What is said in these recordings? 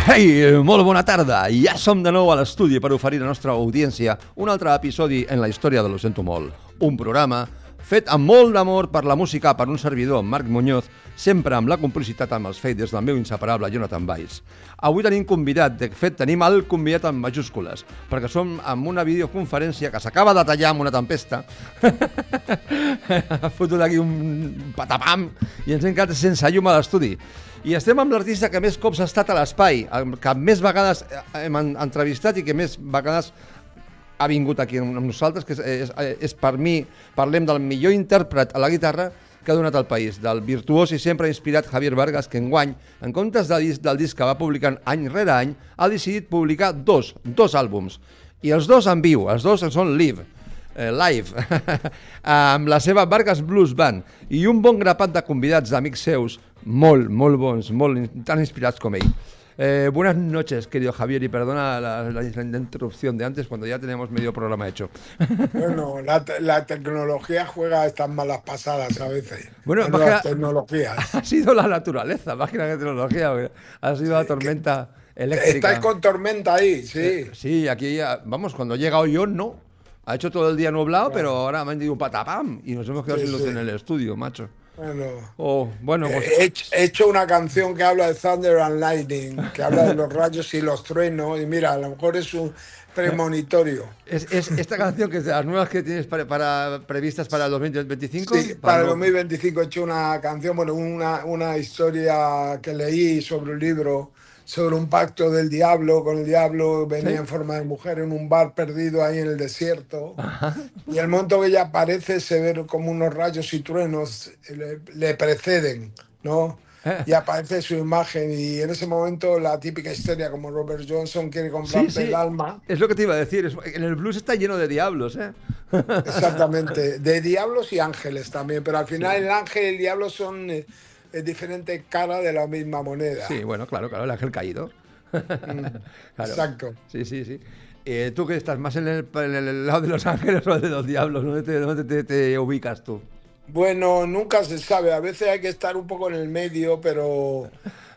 Ei, molt bona tarda. Ja som de nou a l'estudi per oferir a la nostra audiència un altre episodi en la història de Lo sento molt. Un programa fet amb molt d'amor per la música per un servidor, Marc Muñoz, sempre amb la complicitat amb els faders del meu inseparable Jonathan Valls. Avui tenim convidat, de fet tenim el convidat en majúscules, perquè som en una videoconferència que s'acaba de tallar amb una tempesta. Ha fotut aquí un patapam i ens hem quedat sense llum a l'estudi. I estem amb l'artista que més cops ha estat a l'espai, que més vegades hem entrevistat i que més vegades ha vingut aquí amb nosaltres, que és per mi, parlem del millor intèrpret a la guitarra que ha donat al país, del virtuós i sempre inspirat Javier Vargas, que enguany, en comptes del disc que va publicant any rere any, ha decidit publicar dos àlbums. I els dos en viu, els dos són live, amb la seva Vargas Blues Band, i un bon grapat de convidats d'amics seus, molt bons, tan inspirats com ell. Buenas noches, querido Javier, y perdona la interrupción de antes cuando ya tenemos medio programa hecho. Bueno, la tecnología juega estas malas pasadas a veces. Bueno, las tecnologías. Ha sido la naturaleza, más que la tecnología, ha sido la tormenta eléctrica. ¿Estáis con tormenta ahí? Sí. Sí, aquí, vamos, cuando he llegado yo, no. Ha hecho todo el día nublado, pero ahora me han dicho un patapam y nos hemos quedado sin luz en el estudio, macho. Bueno, pues... he hecho una canción que habla de Thunder and Lightning, que habla de los rayos y los truenos, y mira, a lo mejor es un premonitorio. ¿Es esta canción que es de las nuevas que tienes previstas para el 2025? Sí, para el 2025 he hecho una canción, bueno, una historia que leí sobre un libro, sobre un pacto del diablo, con el diablo, venía en forma de mujer en un bar perdido ahí en el desierto. Ajá. Y el momento que ella aparece se ve como unos rayos y truenos le preceden, ¿no? Y aparece su imagen y en ese momento la típica historia como Robert Johnson quiere comprarte el alma. Es lo que te iba a decir, en el blues está lleno de diablos, ¿eh? Exactamente, de diablos y ángeles también, pero al final el ángel y el diablo son... es diferente cara de la misma moneda. Sí, bueno, claro, el ángel caído. Claro. Exacto. Sí. ¿Tú qué estás más en el lado de los ángeles o de los diablos? ¿Dónde te ubicas tú? Bueno, nunca se sabe. A veces hay que estar un poco en el medio, pero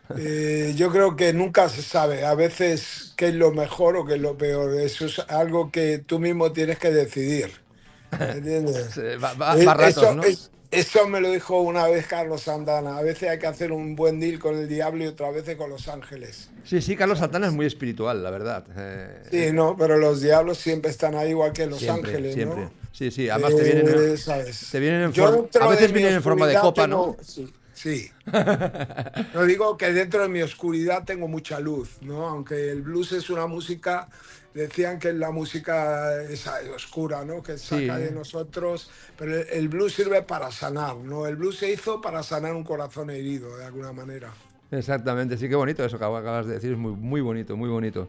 yo creo que nunca se sabe. A veces qué es lo mejor o qué es lo peor. Eso es algo que tú mismo tienes que decidir. ¿Entiendes? Va ratos, ¿no? Eso me lo dijo una vez Carlos Santana. A veces hay que hacer un buen deal con el diablo y otras veces con los ángeles. Sí, Carlos Santana es muy espiritual, la verdad. Sí, no, pero los diablos siempre están ahí igual que los ángeles, siempre. ¿no? Sí, además te vienen en forma... A veces vienen en forma de copa, ¿no? Sí. No digo que dentro de mi oscuridad tengo mucha luz, ¿no? Aunque el blues es una música... Decían que la música es oscura, ¿no? Que saca de nosotros, pero el blues sirve para sanar, ¿no? El blues se hizo para sanar un corazón herido, de alguna manera. Exactamente, sí, qué bonito eso que acabas de decir, es muy bonito, muy bonito.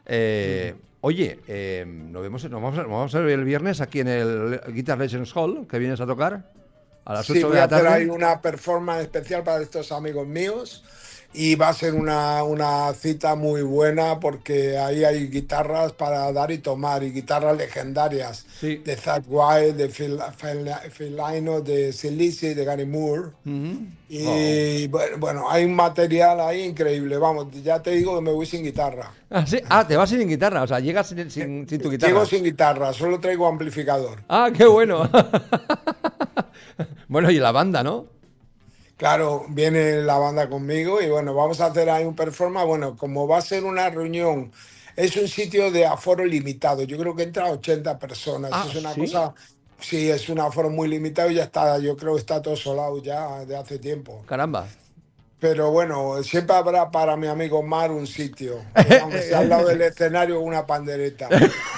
Oye, nos vamos a ver el viernes aquí en el Guitar Legends Hall, que vienes a tocar a las 8 de la tarde. Sí, voy a hacer ahí una performance especial para estos amigos míos. Y va a ser una cita muy buena porque ahí hay guitarras para dar y tomar y guitarras legendarias de Zakk Wylde, de Phil Lynott, de Sid Lizzy, de Gary Moore. Y bueno, hay un material ahí increíble. Vamos, ya te digo que me voy sin guitarra. ¿Sí? Te vas sin guitarra, o sea, llegas sin tu guitarra. Llego sin guitarra, solo traigo amplificador. ¡Qué bueno! Bueno, y la banda, ¿no? Claro, viene la banda conmigo y bueno, vamos a hacer ahí un performance. Bueno, como va a ser una reunión, es un sitio de aforo limitado. Yo creo que entra 80 personas. Es una cosa, sí, es un aforo muy limitado y ya está. Yo creo que está todo solado ya de hace tiempo. Caramba. Pero bueno, siempre habrá para mi amigo Mar un sitio, aunque sea al lado del escenario una pandereta.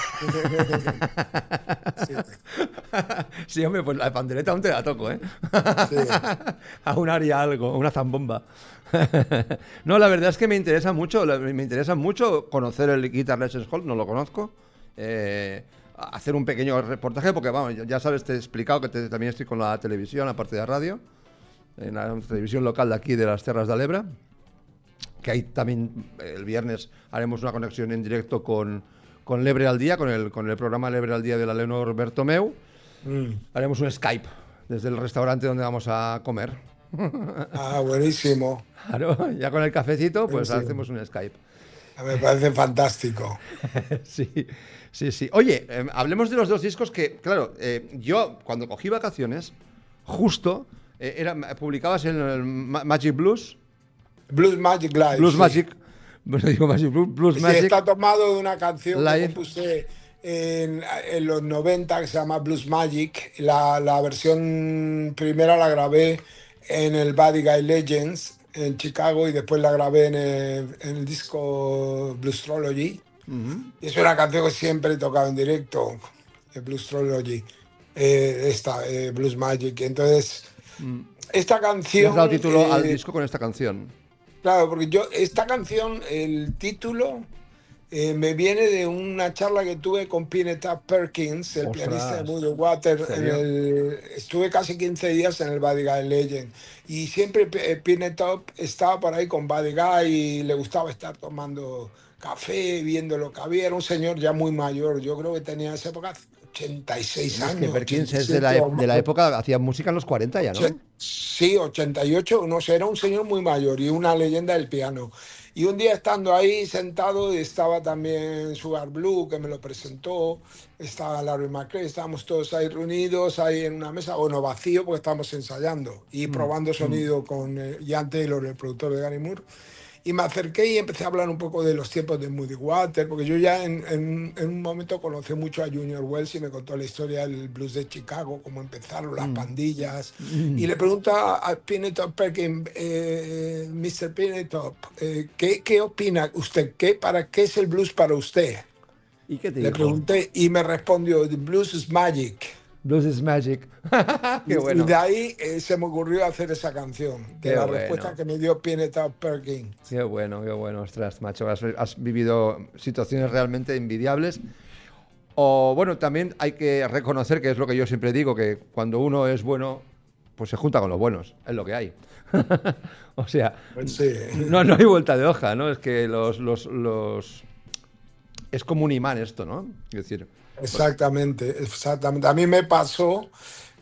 Sí, hombre, pues la pandereta aún te la toco, ¿eh? Sí. Aún haría algo, una zambomba. No, la verdad es que me interesa mucho conocer el Guitar Legends Hall, no lo conozco. Hacer un pequeño reportaje, porque vamos, ya sabes, te he explicado que también estoy con la televisión, aparte de radio, en la televisión local de aquí de las Terras de l'Ebre, que ahí también el viernes haremos una conexión en directo con l'Ebre al Día, con el programa l'Ebre al Día de la Leonor Bertomeu. Haremos un Skype desde el restaurante donde vamos a comer. Buenísimo. Claro, ya con el cafecito, pues hacemos un Skype. Me parece fantástico. Sí, sí, sí. Oye, hablemos de los dos discos que, claro, yo cuando cogí vacaciones, justo, publicabas en el Magic Blues, Blues Magic Live, Blues sí. Magic, bueno, digo Magic Blues, Blues Sí, Magic está tomado de una canción que Live. compuse en los 90 que se llama Blues Magic. La versión primera la grabé en el Buddy Guy Legends en Chicago y después la grabé en el disco Bluestrology. Ujú. Y es una canción que siempre he tocado en directo, Bluestrology, Blues Magic. Entonces, Mm. esta Le has dado canción, título al disco con esta canción. claro, porque esta canción, el título me viene de una charla que tuve con Pineta Perkins, el pianista de Ostras, Muddy ¿en Water. serio? Estuve casi 15 días en el Buddy Guy Legend y siempre Pineta estaba por ahí con Buddy Guy y le gustaba estar tomando café, viendo lo que había. Era un señor ya muy mayor, yo creo que tenía en esa época 86 Bueno, es que años, Perkins es de 87 o de la época, hacía música en los 40 ya, ¿no? Sí, 88, no sé, era un señor muy mayor y una leyenda del piano. Y un día estando ahí sentado, estaba también Sugar Blue, que me lo presentó, estaba Larry McCray, estábamos todos ahí reunidos, ahí en una mesa, bueno, vacío, porque estábamos ensayando y Mm, probando mm. sonido con Ian Taylor, el productor de Gary Moore. Y me acerqué y empecé a hablar un poco de los tiempos de Muddy Water, porque yo ya en un momento conocí mucho a Junior Wells y me contó la historia del blues de Chicago, cómo empezaron las Mm, pandillas. Y mm. le pregunta a Pinetop Perkins, Mr. Pinetop, ¿qué opina usted? ¿Para qué es el blues para usted? ¿Y qué te Le dijo? pregunté y me respondió, The blues is magic. Blues is Magic. Qué Y de bueno, ahí se me ocurrió hacer esa canción, de qué la respuesta bueno. que me dio Pinetop Perkins. Qué bueno, ostras, macho. Has vivido situaciones realmente envidiables. O bueno, también hay que reconocer que es lo que yo siempre digo, que cuando uno es bueno, pues se junta con los buenos, es lo que hay. O sea, Pues sí. no hay vuelta de hoja, ¿no? Es que Es como un imán esto, ¿no? Es decir, Exactamente, exactamente. A mí me pasó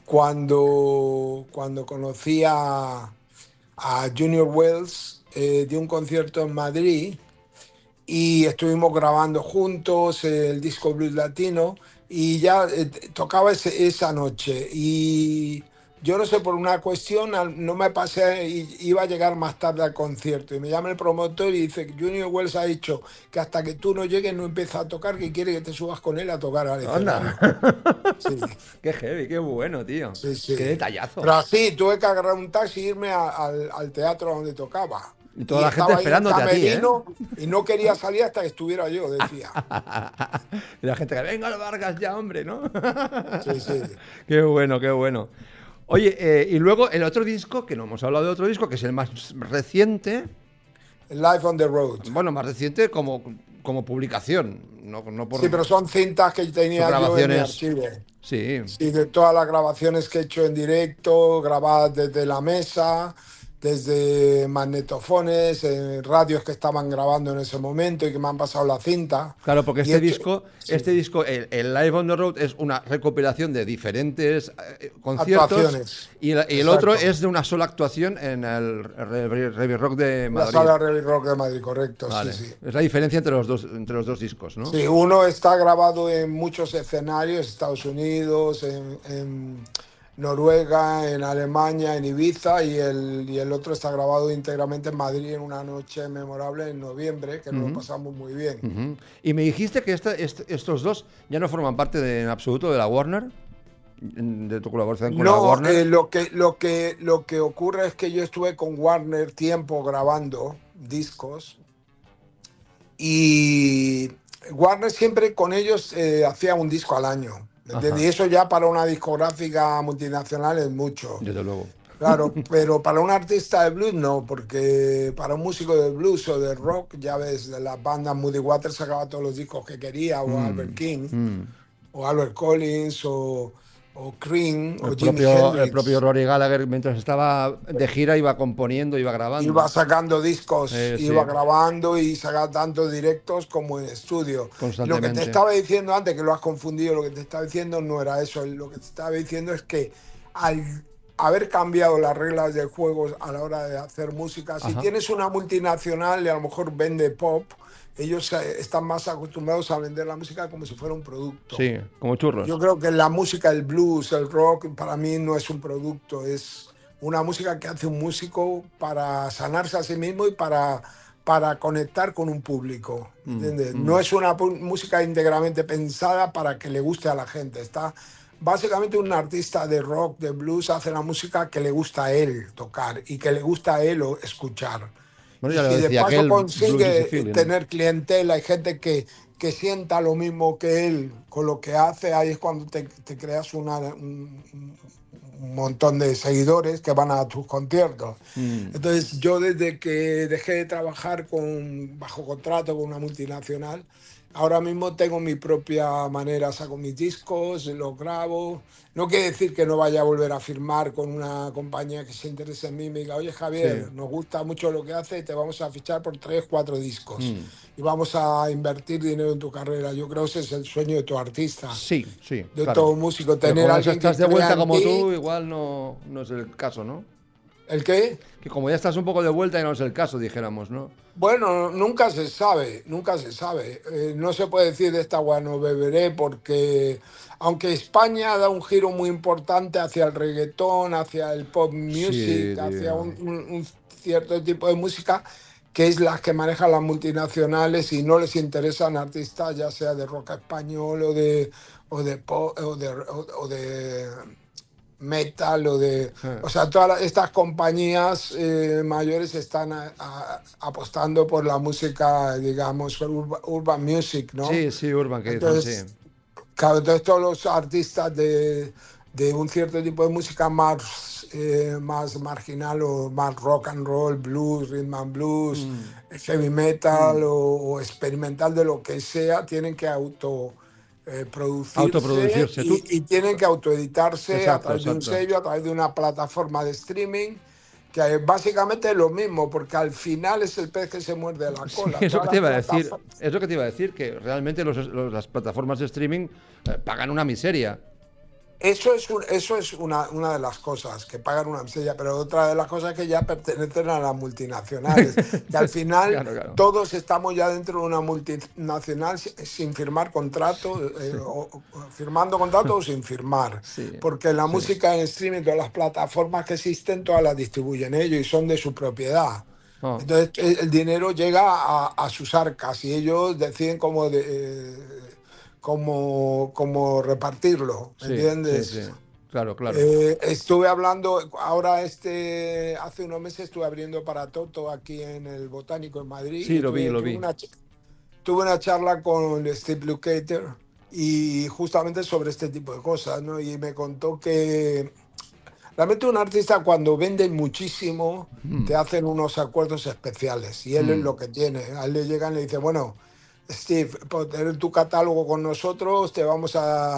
cuando conocí a Junior Wells, de un concierto en Madrid y estuvimos grabando juntos el disco Blues Latino y ya tocaba esa noche y yo no sé, por una cuestión no me pasé, iba a llegar más tarde al concierto y me llama el promotor y dice, Junior Wells ha dicho que hasta que tú no llegues no empieza a tocar, que quiere que te subas con él a tocar al anda. escenario. Sí, Qué heavy, qué bueno, tío. sí, Qué sí. detallazo. Pero así tuve que agarrar un taxi e irme al teatro donde tocaba. Y toda Y la gente estaba ahí en el esperándote a ti, ¿eh? camerino y no quería salir hasta que estuviera yo, decía. Y la gente que venga Vargas ya, hombre, ¿no? Sí, sí. Qué bueno, qué bueno. Oye, y luego el otro disco, que no hemos hablado de otro disco, que es el más reciente, Live on the Road. bueno, más reciente como publicación, no Sí, por... pero son cintas que Son tenía yo en mi grabaciones, archivo. sí. Sí, de todas las grabaciones que he hecho en directo, grabadas desde la mesa, desde magnetofones, radios que estaban grabando en ese momento y que me han pasado la cinta. Claro, porque Y he hecho, sí, este disco, el Live on the Road es una recopilación de diferentes conciertos actuaciones. y el otro Exacto. es de una sola actuación en el Revi Rock de La Madrid. sala Revi Rock de Madrid, correcto, sí, Vale. sí. Es la diferencia entre los dos discos, ¿no? Sí, uno está grabado en muchos escenarios, Estados Unidos, en Noruega, en Alemania, en Ibiza, y el otro está grabado íntegramente en Madrid en una noche memorable en noviembre, que nos lo Ujú, pasamos muy bien. ujú. Y me dijiste que estos dos ya no forman parte en absoluto de la Warner, de tu colaboración con la No, Warner. lo que ocurre es que yo estuve con Warner tiempo grabando discos y Warner siempre con ellos hacía un disco al año. ¿Me entiendes? Ajá, Y eso ya para una discográfica multinacional es mucho. desde luego. Claro, pero para un artista de blues no, porque para un músico de blues o de rock, ya ves, de las bandas Muddy Waters sacaba todos los discos que quería, o Albert Mm, King, mm. o Albert Collins, o Cream, o Jimi El propio Hendrix. Rory Gallagher, mientras estaba de gira, iba componiendo, iba Iba grabando. sacando discos, iba Sí, grabando y sacaba tanto directos como en estudio. Y lo que te constantemente. estaba diciendo antes, que lo has confundido, lo que te estaba diciendo no era eso. Lo que te estaba diciendo es que al haber cambiado las reglas del juego a la hora de hacer música. Si Ajá. tienes una multinacional y a lo mejor vende pop, ellos están más acostumbrados a vender la música como si fuera un producto. Sí, como Yo churros. creo que la música, el blues, el rock, para mí no es un producto, es una música que hace un músico para sanarse a sí mismo y para conectar con un público, Mm, ¿entiendes? No mm. es una música íntegramente pensada para que le guste a la gente. Está básicamente un artista de rock, de blues, hace la música que le gusta a él tocar y que le gusta a él escuchar. Bueno, Y ya lo si de decía paso aquel, blues is a consigue feeling. tener clientela y gente que sienta lo mismo que él con lo que hace, ahí es cuando te creas un montón de seguidores que van a tus conciertos. Mm. Entonces yo desde que dejé de trabajar bajo contrato con una multinacional, ahora mismo tengo mi propia manera, saco mis discos, los grabo. No quiere decir que no vaya a volver a firmar con una compañía que se interese en mí y me diga, oye Sí. Javier, nos gusta mucho lo que haces, te vamos a fichar por 3, 4 discos Mm. y vamos a invertir dinero en tu carrera. Yo creo que ese es el sueño de tu artista, Sí, sí, de claro. todo músico, Pero tener como a ya alguien estás que de crea vuelta en como ti. tú, igual no es el caso, ¿no? ¿El qué? Que como ya estás un poco de vuelta y no es el caso, dijéramos, ¿no? Bueno, nunca se sabe, nunca se sabe. No se puede decir de esta agua no beberé porque aunque España da un giro muy importante hacia el reggaetón, hacia el pop Sí, music, hacia tío. un cierto tipo de música, que es las que manejan las multinacionales y no les interesan artistas ya sea de rock español o de pop o de metal Eh. o sea, todas estas compañías mayores están apostando por la música, digamos, por urban music, ¿no? Sí, sí, Urban, que dicen, sí. Entonces, claro, entonces todos los artistas de un cierto tipo de música más marginal o más rock and roll, blues, rhythm and blues, Mm, heavy metal mm. o experimental de lo que sea, tienen que producirse Autoproducirse. y tienen que autoeditarse a Exacto, través de un exacto. sello, a través de una plataforma de streaming, que básicamente es lo mismo, porque al final es el pez que se muerde la Sí, cola. eso Todas que te las iba a decir. plataformas. Es lo que te iba a decir, que realmente las plataformas de streaming pagan una miseria. Eso es una de las cosas, que pagan una miseria, pero otra de las cosas que ya pertenecen a las multinacionales, que al final Claro, claro. todos estamos ya dentro de una multinacional sin firmar contrato, Sí, o firmando contrato o sin firmar, sí, porque la sí. música en streaming, todas las plataformas que existen, todas las distribuyen ellos y son de su propiedad. Oh, Entonces el dinero llega a sus arcas y ellos deciden cómo repartirlo, ¿me sí, sí, sí. entiendes? Claro, claro. Estuve hablando, ahora hace unos meses estuve abriendo para Toto aquí en el Botánico en Madrid Sí, y lo vi, tuve, lo tuve vi. una, ch- tuve una charla con Steve Lukather y justamente sobre este tipo de cosas, ¿no? Y me contó que realmente un artista cuando vende muchísimo Mm, te hacen unos acuerdos especiales y él es mm, lo que tiene. A él le llegan y le dice, bueno, Steve, por tener tu catálogo con nosotros te vamos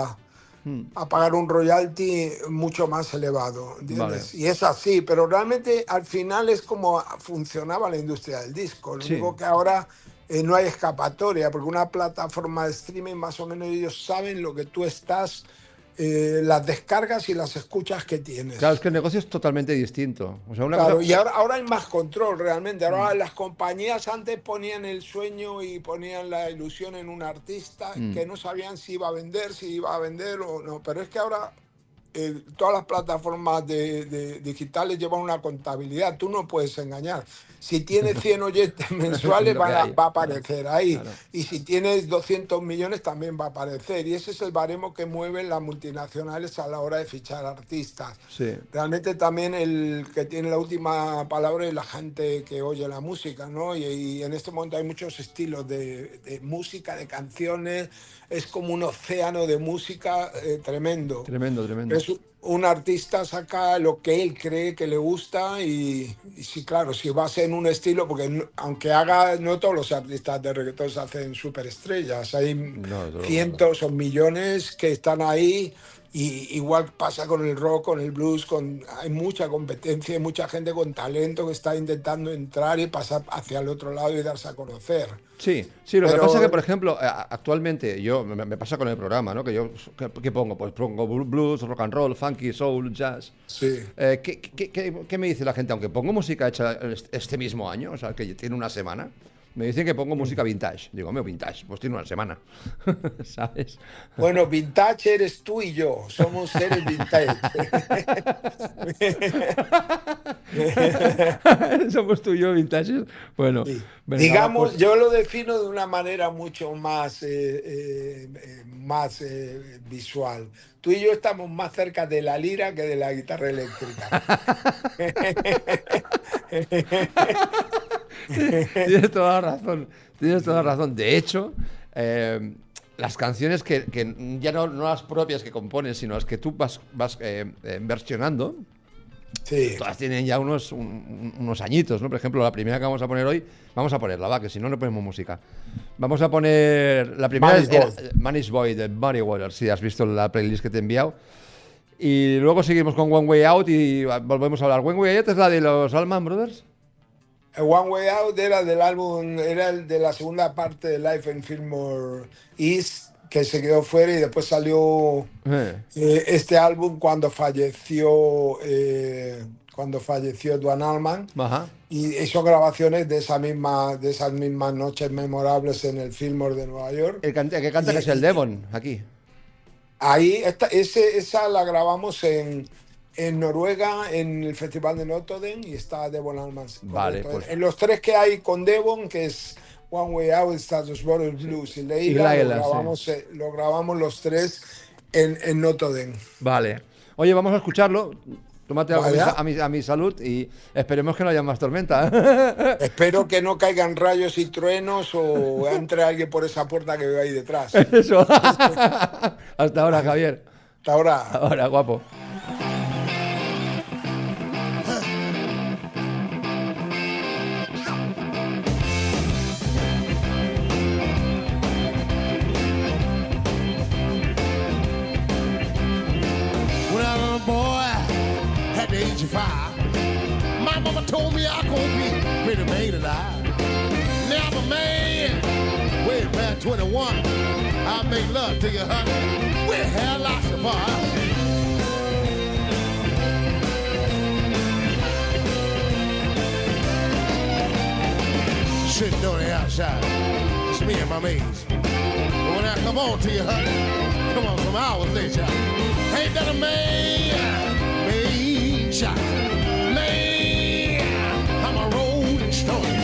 mm. a pagar un royalty mucho más elevado, Vale. ¿entiendes? Y es así, pero realmente al final es como funcionaba la industria del disco. Lo Sí. único que ahora no hay escapatoria, porque una plataforma de streaming más o menos ellos saben lo que tú estás, las descargas y las escuchas que Claro, es tienes. que el negocio es totalmente distinto. O sea, una cosa. Claro, y ahora hay más control realmente. Mm, Ahora las compañías antes ponían el sueño y ponían la ilusión en un artista mm. que no sabían si iba a vender o no. Pero es que ahora todas las plataformas digitales llevan una contabilidad. Tú no puedes engañar. Si tienes 100 oyentes Es mensuales, lo que hay. va a Claro, aparecer ahí. claro. Y si tienes 200 millones, también va a aparecer. Y ese es el baremo que mueven las multinacionales a la hora de fichar artistas. Sí. Realmente también el que tiene la última palabra es la gente que oye la música, ¿no? Y en este momento hay muchos estilos de música, de canciones, es como un océano de música tremendo. Tremendo, tremendo. Es un artista saca lo que él cree que le gusta y sí, claro, si vas en un estilo, porque aunque no todos los artistas de reggaetón se hacen superestrellas, hay No, desde luego. cientos o millones que están ahí y igual pasa con el rock, con el blues, hay mucha competencia, hay mucha gente con talento que está intentando entrar y pasar hacia el otro lado y darse a conocer. Sí, sí, lo que pasa es que, Pero por ejemplo, actualmente me pasa con el programa, ¿no? Que yo, ¿qué pongo? Pues pongo blues, rock and roll, funk. funky, soul, jazz. Sí. ¿Qué me dice la gente? Aunque pongo música hecha este mismo año, o sea, que tiene una semana, me dicen que pongo música vintage. Digo, hombre, vintage, pues tiene una semana, ¿sabes? Bueno, vintage eres tú y yo, somos seres vintage. Somos tú y yo vintages. Bueno, Sí. venga, Digamos, pues, yo lo defino de una manera mucho más, visual. Tú y yo estamos más cerca de la lira que de la guitarra eléctrica. tienes toda la razón. Tienes toda la razón. De hecho, las canciones que ya no las propias que compones, sino las que tú vas versionando, Sí. todas tienen ya unos añitos, ¿no? Por ejemplo, la primera que vamos a poner hoy, vamos a ponerla, va, que si no, no ponemos música. Vamos a poner. La primera Man is era Boy. Man is Boy, de Muddy Waters. Sí, has visto la playlist que te he enviado. Y luego seguimos con One Way Out y volvemos a hablar. One Way Out es la de los Allman Brothers. One Way Out era del álbum, era el de la segunda parte de Life in Fillmore East, que se quedó fuera y después salió este álbum cuando falleció Duane Allman. Ajá. Y son grabaciones de de esas mismas noches memorables en el Fillmore de Nueva York. El que canta Y- que es el Devon, aquí. Ahí, esa la grabamos en Noruega, en el Festival de Notodden, y está Devon Allman. Vale, Correcto. pues. En los tres que hay con Devon, que es One Way Out, Status Brothers Blues y Leila, Leila, lo grabamos los tres en Notodden. Vale. Oye, vamos a escucharlo. Tómate algo Vaya. a mi salud y esperemos que no haya más tormenta. Espero que no caigan rayos y truenos o entre alguien por esa puerta que veo ahí detrás. Eso. Hasta ahora, Javier. Hasta ahora. Ahora, guapo. When I was a boy, at the age of 5, my mama told me I could be pretty man alive. Now I'm a man, way past 21. I make love to you, honey, with hair lots of fire. Sitting on the outside, it's me and my mates. But when I come on to you, honey, come on some hours later. Ain't that a man? Man, shot. Man, I'm a rolling stone.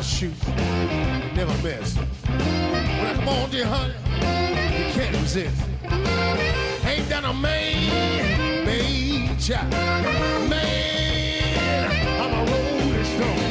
I shoot, never miss. When I come on, dear honey, you can't resist. Ain't that a man, babe, child? Man, I'm a rolling stone.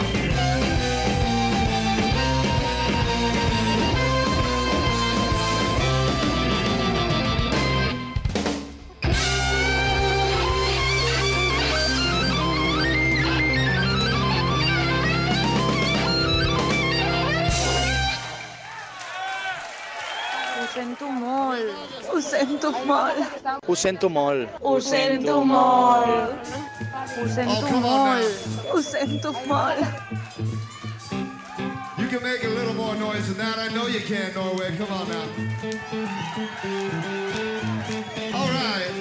Ho sento molt. Ho sento molt. Ho sento molt. Ho sento molt. Ho sento molt. You can make a little more noise than that. I know you can, Norway. Come on now. All right.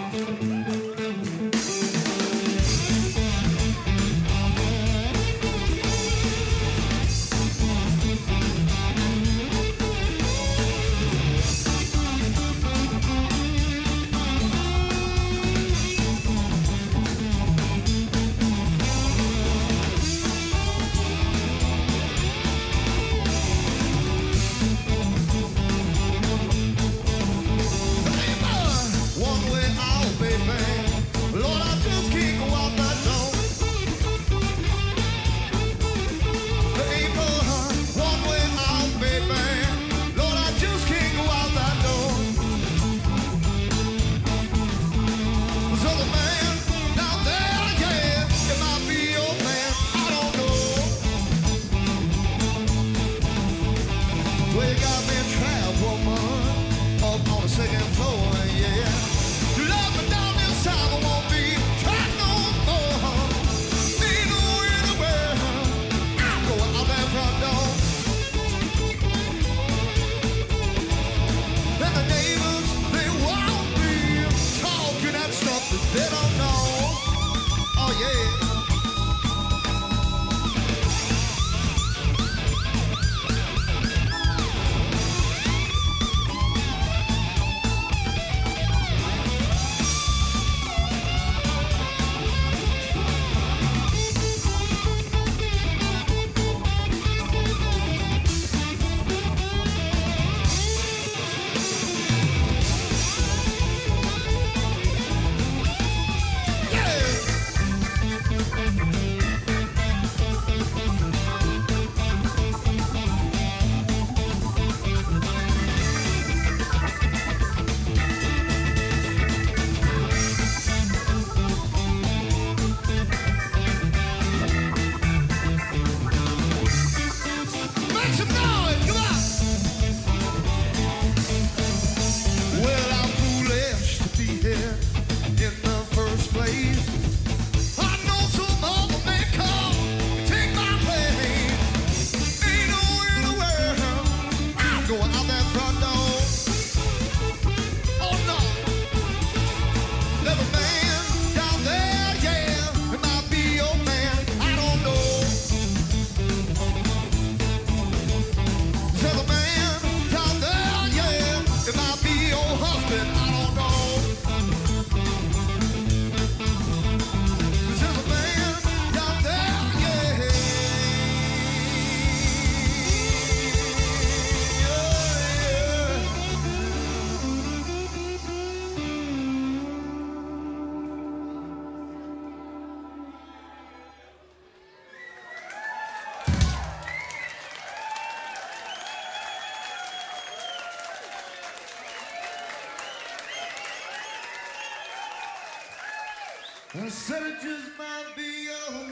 I said it just might be your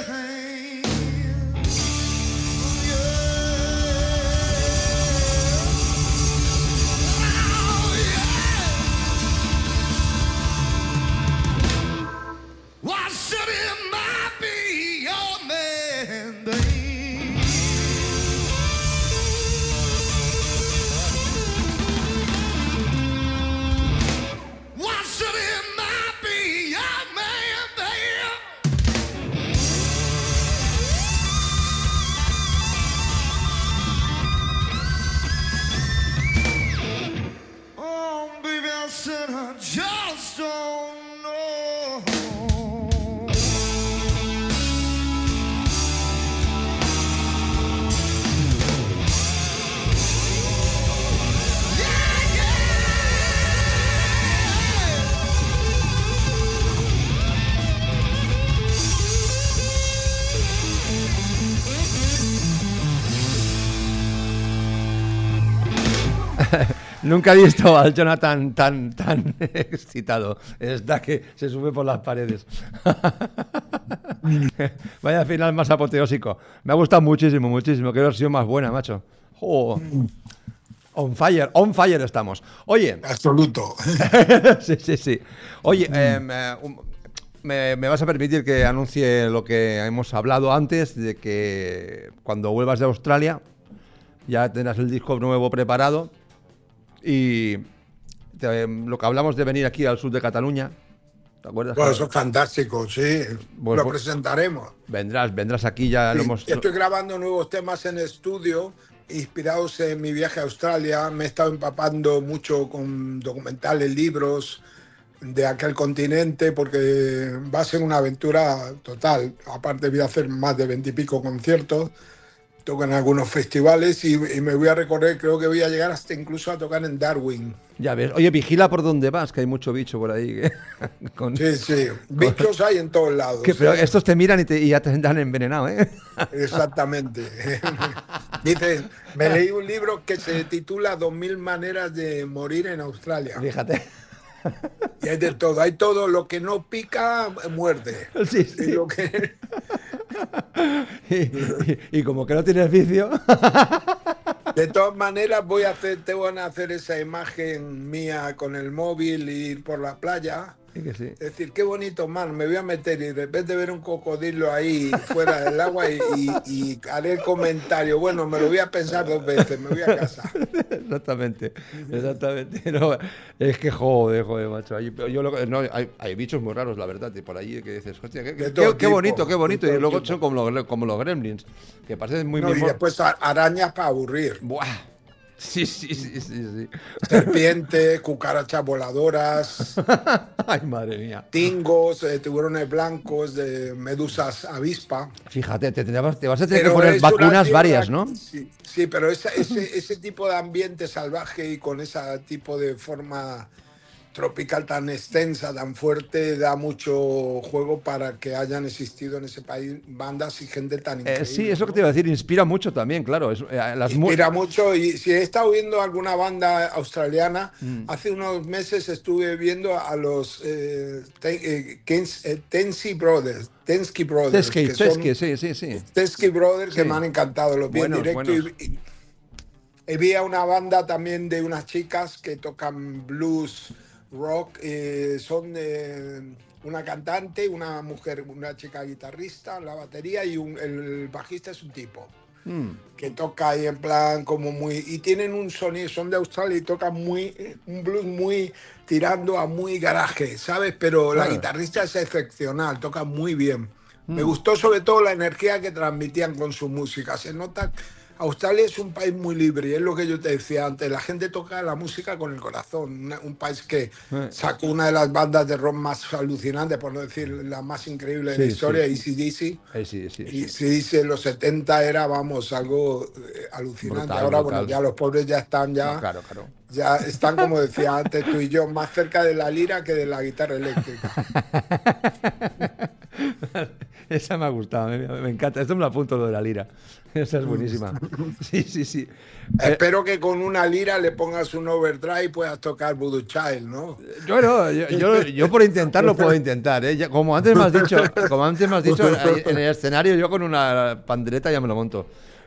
man. Oh, yeah. Well, I said it might be your man, babe. Well, I said it might be your man, babe. Oh, baby, I said I just don't know. Nunca he visto al Jonathan tan excitado. Está que se sube por las paredes. Vaya final más apoteósico. Me ha gustado muchísimo. Qué versión más buena, macho. Oh. On fire estamos. Oye. Absoluto. Sí. Oye, me vas a permitir que anuncie lo que hemos hablado antes, de que cuando vuelvas de Australia ya tendrás el disco nuevo preparado y lo que hablamos de venir aquí al sur de Cataluña. ¿Te acuerdas? Bueno, eso es fantástico, sí. Pues, lo presentaremos. Vendrás aquí, ya Sí, lo hemos... estoy grabando nuevos temas en estudio, inspirados en mi viaje a Australia. Me he estado empapando mucho con documentales, libros de aquel continente, porque va a ser una aventura total. Aparte voy a hacer más de 20 y pico conciertos, toco en algunos festivales y me voy a recorrer, creo que voy a llegar hasta incluso a tocar en Darwin. Ya ves. Oye, vigila por dónde vas, que hay mucho bicho por ahí. Sí, bichos hay en todos lados. Pero estos te miran y ya te han envenenado, ¿eh? Exactamente. Dice, me leí un libro que se titula 2000 maneras de morir en Australia. Fíjate. Y hay de todo, hay todo, lo que no pica, muerde. Sí. Y lo que... y como que no tienes vicio. De todas maneras te van a hacer esa imagen mía con el móvil y ir por la playa. Sí. Es decir, qué bonito mar, me voy a meter y de repente ver un cocodrilo ahí fuera del agua y haré el comentario, bueno, me lo voy a pensar 2 veces, me voy a casa. Exactamente. No, es que joder, macho. Hay bichos muy raros, la verdad, y por allí que dices, hostia, qué bonito. Y luego son como los gremlins, que parecen muy... Y después arañas para aburrir. Buah. Sí. Serpientes, cucarachas voladoras. Ay, madre mía. Tingos, tiburones blancos, medusas avispa. Fíjate, te vas a tener que poner vacunas varias, ¿no? Sí, pero ese tipo de ambiente salvaje y con ese tipo de forma tropical tan extensa, tan fuerte, da mucho juego para que hayan existido en ese país bandas y gente tan increíble. Sí, eso que te iba a decir, inspira mucho también, claro. Inspira mucho, y si he estado viendo alguna banda australiana, hace unos meses estuve viendo a los Tensky Brothers. Tensky, sí. Tensky Brothers, que me han encantado, los vi en directo. Y vi a una banda también de unas chicas que tocan blues, rock, son una cantante, una mujer, una chica guitarrista, la batería, y el bajista es un tipo que toca ahí en plan como muy... Y tienen un sonido, son de Australia y tocan un blues muy tirando a muy garaje, ¿sabes? Pero la guitarrista es excepcional, toca muy bien. Me gustó sobre todo la energía que transmitían con su música. Se nota... Australia es un país muy libre, y es lo que yo te decía antes, la gente toca la música con el corazón, un país que sacó una de las bandas de rock más alucinantes, por no decir la más increíble de la historia, AC/DC. Y AC/DC en los 70 era, vamos, algo alucinante. Brutal, ahora, bueno, ya los pobres ya están claro. Ya están, como decía antes tú y yo, más cerca de la lira que de la guitarra eléctrica. Esa me ha gustado, me encanta. Esto me lo apunto, lo de la lira. Esa es buenísima. Sí. Espero que con una lira le pongas un overdrive y puedas tocar Voodoo Child, ¿no? Yo por intentarlo puedo intentar, ¿eh? Como antes me has dicho, en el escenario yo con una pandereta ya me lo monto.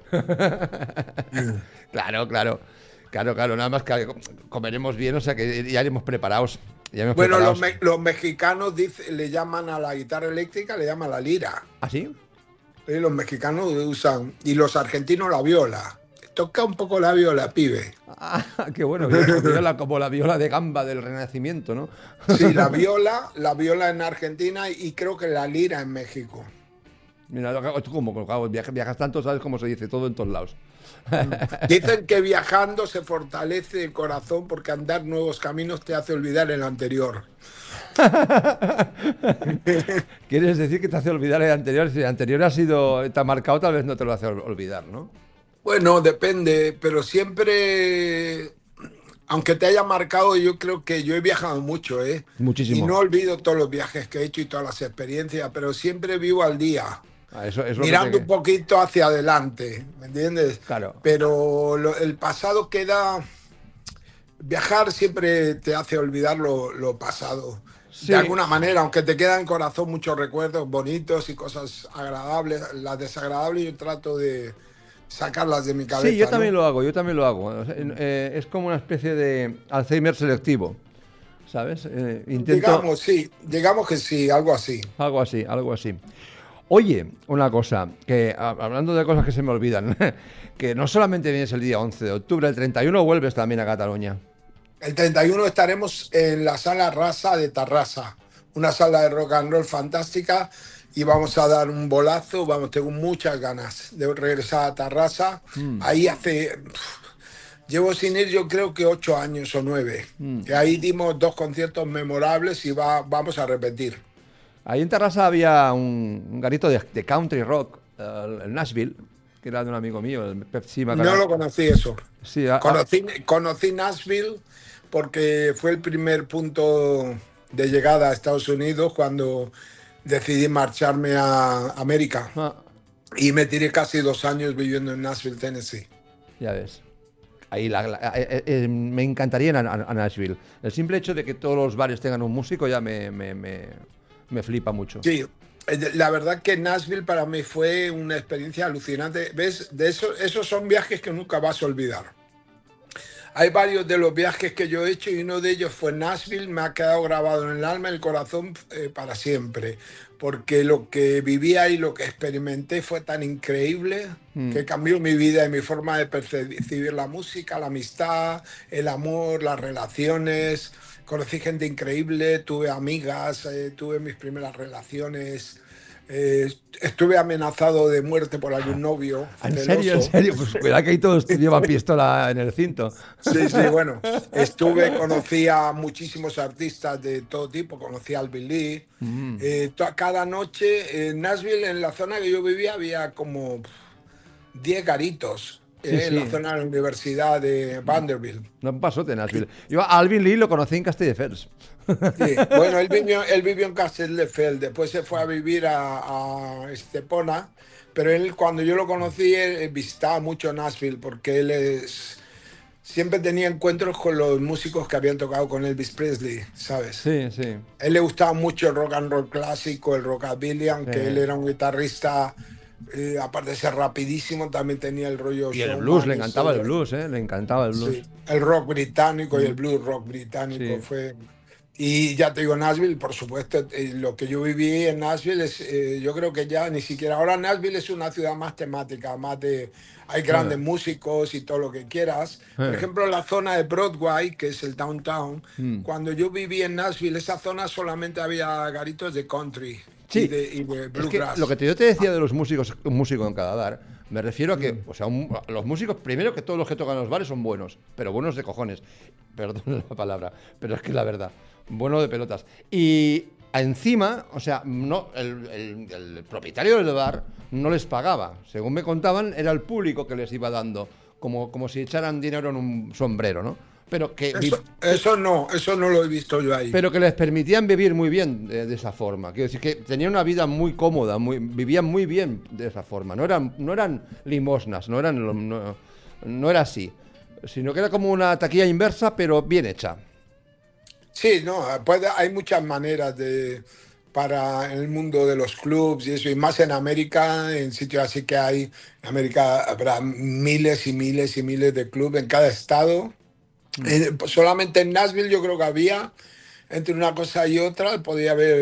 Claro. Nada más que comeremos bien, o sea que ya iremos preparados. Bueno, los mexicanos le llaman a la guitarra eléctrica, le llaman la lira. ¿Ah, sí? Los mexicanos usan, y los argentinos la viola. Toca un poco la viola, pibe. Ah, qué bueno, como la viola de gamba del Renacimiento, ¿no? Sí, la viola en Argentina, y creo que la lira en México. Mira, tú como viajas tanto, sabes cómo se dice todo en todos lados. Dicen que viajando se fortalece el corazón, porque andar nuevos caminos te hace olvidar el anterior. ¿Quieres decir que te hace olvidar el anterior? Si el anterior te ha marcado, tal vez no te lo hace olvidar, ¿no? Bueno, depende, pero siempre, aunque te haya marcado, yo creo que yo he viajado mucho, ¿eh? Muchísimo. Y no olvido todos los viajes que he hecho y todas las experiencias, pero siempre vivo al día. Eso mirando un poquito hacia adelante, ¿me entiendes? Claro. Pero el pasado queda viajar siempre te hace olvidar lo pasado. Sí, De alguna manera, aunque te quedan en corazón muchos recuerdos bonitos y cosas agradables, las desagradables yo trato de sacarlas de mi sí, yo cabeza, también ¿no? lo hago, yo también lo hago. O sea, es como una especie de Alzheimer selectivo, ¿sabes? Intento Digamos, sí, digamos que sí, algo así. algo así, algo así. Oye, una cosa, que hablando de cosas que se me olvidan, que no solamente vienes el día 11 de octubre, el 31 vuelves también a Cataluña. El 31 estaremos en la Sala Rasa de Tarrasa, una sala de rock and roll fantástica y vamos a dar un bolazo, vamos, tengo muchas ganas de regresar a Tarrasa. Ahí llevo sin ir yo creo que 8 años o 9. Y ahí dimos 2 conciertos memorables y vamos a repetir. Ahí en Terrassa había un garito de country rock, el Nashville, que era de un amigo mío, el Pep Sima. No lo conocí eso. Sí, Conocí Nashville porque fue el primer punto de llegada a Estados Unidos cuando decidí marcharme a América. ah, Y me tiré casi 2 años viviendo en Nashville, Tennessee. ya ves. Ahí me encantaría ir a Nashville. El simple hecho de que todos los bares tengan un músico ya me flipa mucho. Sí, la verdad que Nashville para mí fue una experiencia alucinante. ¿Ves? De eso, esos son viajes que nunca vas a olvidar. Hay varios de los viajes que yo he hecho y uno de ellos fue Nashville, me ha quedado grabado en el alma y el corazón para siempre, porque lo que viví ahí, lo que experimenté fue tan increíble que cambió mi vida y mi forma de percibir la música, la amistad, el amor, las relaciones. Conocí gente increíble, tuve amigas, tuve mis primeras relaciones. Estuve amenazado de muerte por algún novio ¿En serio? celoso. ¿En serio? Pues cuidado que ahí todos llevan pistola en el cinto. Sí, sí, bueno, conocí a muchísimos artistas de todo tipo, conocí a Alvin Lee. Cada noche en Nashville, en la zona que yo vivía, había como 10 garitos Sí, en la sí. zona de la Universidad de Vanderbilt. No un pasote Nashville. Yo a Alvin Lee lo conocí en Castelldefels. Sí, bueno, él vivió en Castelldefels, después se fue a vivir a Estepona, pero él cuando yo lo conocí él visitaba mucho Nashville porque siempre tenía encuentros con los músicos que habían tocado con Elvis Presley, ¿sabes? Sí, sí. A él le gustaba mucho el rock and roll clásico, el rockabilly, aunque él era un guitarrista, aparte de ser rapidísimo, también tenía el rollo Y el showman, blues, le ese encantaba el de- blues, ¿eh? Le encantaba el blues. Sí, el rock británico y el blues rock británico Sí. fue... Y ya te digo, Nashville, por supuesto, lo que yo viví en Nashville es, yo creo que ya ni siquiera, ahora Nashville es una ciudad más temática, hay grandes músicos y todo lo que quieras. Por ejemplo, la zona de Broadway, que es el downtown, cuando yo viví en Nashville, esa zona solamente había garitos de country Sí, y de es que bluegrass. lo que yo te decía de los músicos, un músico en cada bar, me refiero a que, o sea, los músicos, primero que todos los que tocan en los bares son buenos, pero buenos de cojones, perdón la palabra, pero es que es la verdad, bueno de pelotas. Y encima, o sea, no, el propietario del bar no les pagaba, según me contaban, era el público que les iba dando, como si echaran dinero en un sombrero, ¿no? Pero que Eso no lo he visto yo ahí. pero que les permitían vivir muy bien de esa forma. Quiero decir que tenían una vida muy cómoda, vivían muy bien de esa forma. No eran limosnas, no era así, sino que era como una taquilla inversa, pero bien hecha. Sí, no, hay muchas maneras para el mundo de los clubs y eso, y más en América, en sitios así que hay, en América habrá miles y miles y miles de clubs en cada estado. Solamente en Nashville yo creo que había, entre una cosa y otra, podía haber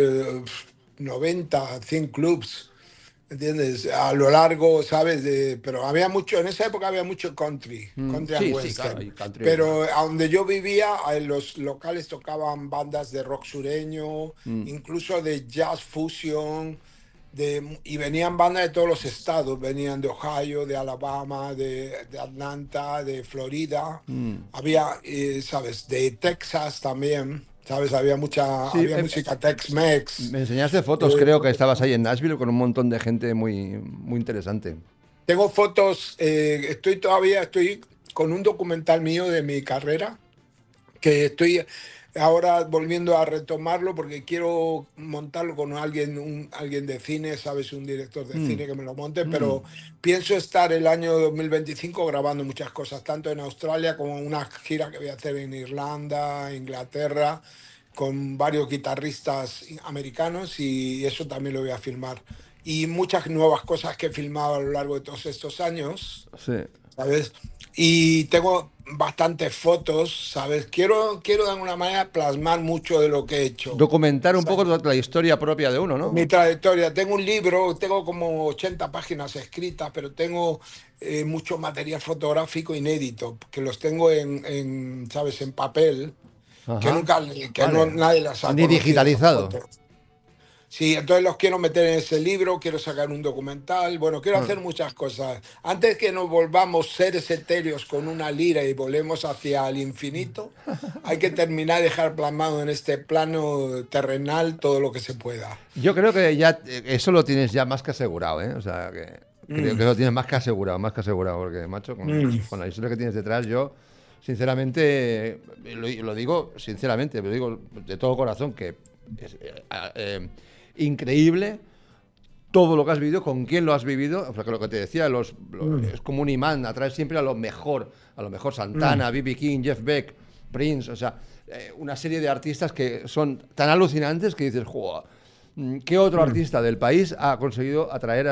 90, 100 clubs. ¿Entiendes? A lo largo, ¿sabes? Pero había mucho, en esa época había mucho country and Sí, sí, western. claro, y country. Pero a donde yo vivía, en los locales tocaban bandas de rock sureño, incluso de jazz fusion, y venían bandas de todos los estados, venían de Ohio, de Alabama, de Atlanta, de Florida. Había, ¿sabes? De Texas también. ¿Sabes? Había Sí, música Tex-Mex. Me enseñaste fotos, creo que estabas ahí en Nashville con un montón de gente muy, muy interesante. Tengo fotos, estoy con un documental mío de mi carrera, que ahora volviendo a retomarlo porque quiero montarlo con alguien, alguien de cine, ¿sabes? Un director de Mm, cine que me lo monte, mm. pero pienso estar el año 2025 grabando muchas cosas, tanto en Australia como una gira que voy a hacer en Irlanda, Inglaterra, con varios guitarristas americanos y eso también lo voy a filmar. Y muchas nuevas cosas que he filmado a lo largo de todos estos años, Sí. ¿sabes? Y tengo bastantes fotos, ¿sabes? Quiero de alguna manera plasmar mucho de lo que he hecho. Documentar un poco ¿Sabes? la historia propia de uno, Mi ¿no? trayectoria. Tengo un libro, tengo como 80 páginas escritas, pero tengo mucho material fotográfico inédito, que los tengo ¿sabes? En papel, que Ajá. nunca, que no, Vale. nadie las ha Ni conocido, esas digitalizado. fotos. Sí, entonces los quiero meter en ese libro, quiero sacar un documental, bueno, quiero Ah. hacer muchas cosas. Antes que nos volvamos seres etéreos con una lira y volvemos hacia el infinito, hay que terminar de dejar plasmado en este plano terrenal todo lo que se pueda. Yo creo que ya eso lo tienes ya más que asegurado, ¿eh? O sea, que creo Mm, que lo tienes más que asegurado, porque, macho, mm. con la historia que tienes detrás, yo, sinceramente, lo digo sinceramente, lo digo de todo corazón, que es increíble todo lo que has vivido, con quién lo has vivido, o sea, que lo que te decía, Mm, es como un imán, atraes siempre a lo mejor Santana, mm, B.B. King, Jeff Beck, Prince, o sea, una serie de artistas que son tan alucinantes que dices, "Joa, ¿qué otro mm. artista del país ha conseguido atraer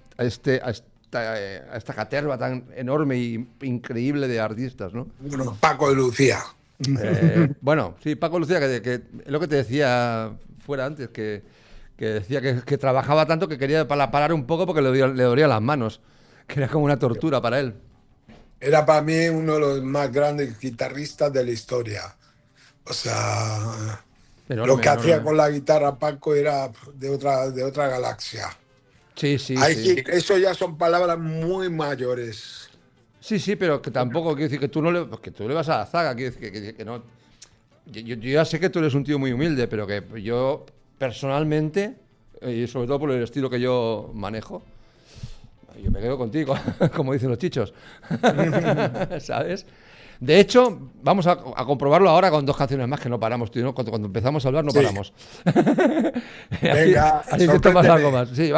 a esta caterva tan enorme y increíble de artistas, ¿no? Bueno, Paco de Lucía. Bueno, sí, Paco Lucía, que lo que te decía fuera antes, que decía que trabajaba tanto que quería parar un poco porque le dolían las manos, que era como una tortura para él. Era para mí uno de los más grandes guitarristas de la historia. O sea, lo Enorme, que hacía enorme. con la guitarra Paco era de otra galaxia. Sí, sí, Ahí sí. sí, eso ya son palabras muy mayores. Sí, sí, pero que tampoco quiero decir que tú no le, que tú le vas a la zaga, quiero decir que no. Yo ya sé que tú eres un tío muy humilde, pero que yo personalmente, y sobre todo por el estilo que yo manejo, yo me quedo contigo, como dicen los chichos. ¿Sabes? De hecho, vamos a comprobarlo ahora con dos canciones más que no paramos, tío, ¿no? Cuando empezamos a hablar no Sí, paramos. Así, venga, así te tomas algo sorpréndeme. más. Sí,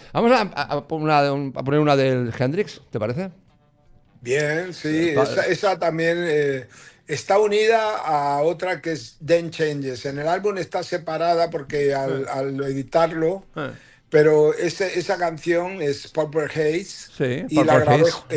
a poner una del Hendrix, ¿te parece? Bien, sí, Va- esa también está unida a otra que es Then Changes. En el álbum está separada porque al editarlo, eh. pero esa canción es Purple Haze Sí, y la Purple grabé, Haze.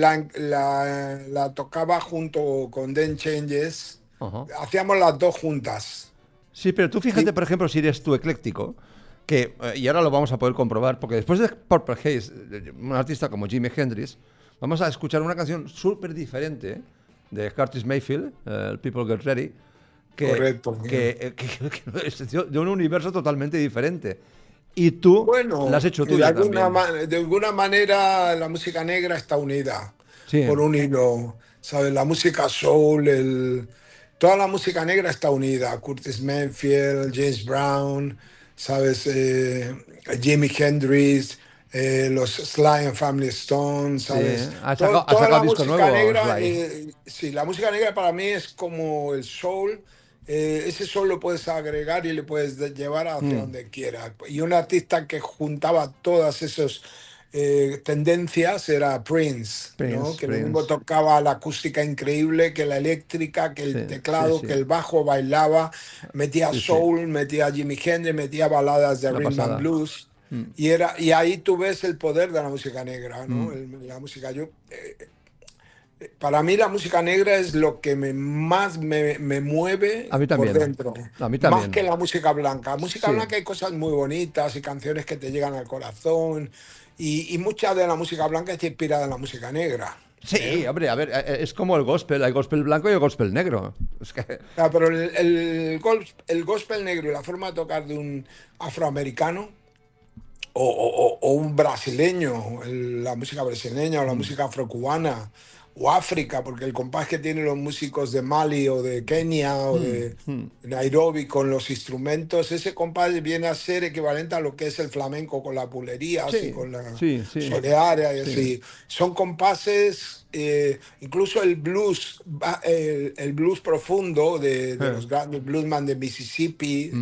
la tocaba junto con Then Changes. Ajá. Hacíamos las dos juntas. Sí, pero tú Y fíjate, por ejemplo, si eres tú ecléctico, y ahora lo vamos a poder comprobar, porque después de Purple Haze, un artista como Jimi Hendrix, vamos a escuchar una canción súper diferente de Curtis Mayfield, el People Get Ready, correcto. que es de un universo totalmente diferente. Y tú la has Bueno, hecho tuya también. de alguna manera la música negra está unida Sí, por un hilo, ¿sabes? La música soul, toda la música negra está unida. Curtis Mayfield, James Brown, ¿sabes? Jimi Hendrix, los Sly and Family Stone, sí. ¿sabes? Ha Toda sacado la disco música nuevo, negra, Sly. sí, la música negra para mí es como el soul. Ese soul lo puedes agregar y le puedes llevar hacia Mm, donde quieras. Y un artista que juntaba todas esas tendencias era Prince, ¿no? Prince, Que lo mismo Prince. tocaba la acústica increíble, que la eléctrica, que el Sí, sí, teclado, que sí. el bajo bailaba, metía Sí, sí. soul, metía Jimi Hendrix, metía baladas de Una rhythm and pasada. blues. Mm, Y ahí tú ves el poder de la música negra, ¿no? mm. La música, para mí la música negra es lo que más me mueve A mí por también. dentro, A mí más que también. la música blanca. Música Sí. blanca hay cosas muy bonitas y canciones que te llegan al corazón y mucha de la música blanca está inspirada en la música negra. ¿Eh? Sí, hombre, a ver, es como el gospel, hay gospel blanco y el gospel negro. Es que, Claro, pero el gospel negro y la forma de tocar de un afroamericano o un brasileño, la música brasileña o la música afrocubana o África, porque el compás que tienen los músicos de Mali o de Kenia o de Nairobi con los instrumentos, ese compás viene a ser equivalente a lo que es el flamenco con las bulerías y Sí, con la sí, sí, solearea y sí. así. Son compases, incluso el blues, el blues profundo de los grandes bluesman de Mississippi.